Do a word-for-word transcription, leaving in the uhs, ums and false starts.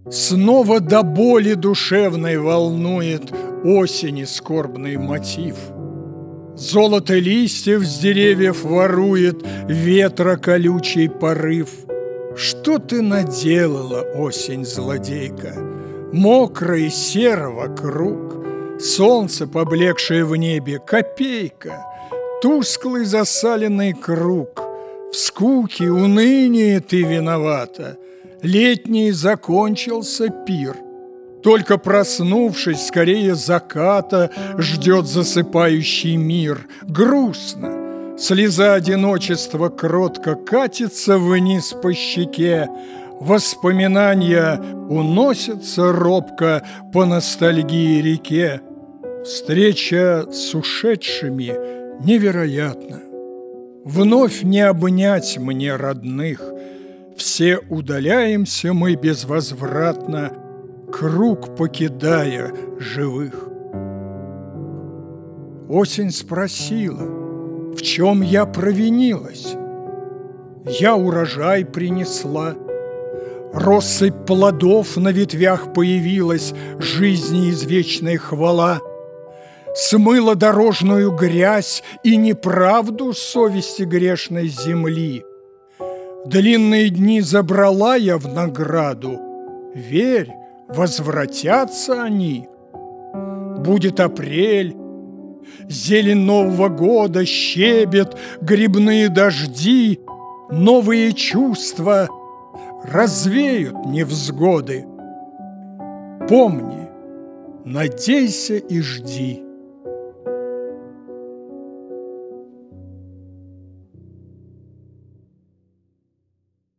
Снова до боли душевной волнует осени скорбный мотив. Золото листьев с деревьев ворует ветра колючий порыв. Что ты наделала, осень злодейка? Мокро и серо вокруг, солнце, поблекшее в небе, копейка, тусклый засаленный круг. В скуке, унынии ты виновата. Летний закончился пир. Только проснувшись, скорее заката ждет засыпающий мир. Грустно, слеза одиночества кротко катится вниз по щеке. Воспоминания уносятся робко по ностальгии реке. Встреча с ушедшими невероятна. Вновь не обнять мне родных. Все удаляемся мы безвозвратно, круг покидая живых. Осень спросила, в чем я провинилась. Я урожай принесла, россыпь плодов на ветвях появилась, жизни извечная хвала. Смыла дорожную грязь и неправду совести грешной земли. Длинные дни забрала я в награду. Верь, возвратятся они. Будет апрель, зелень Нового года, щебет, грибные дожди. Новые чувства развеют невзгоды. Помни, надейся и жди.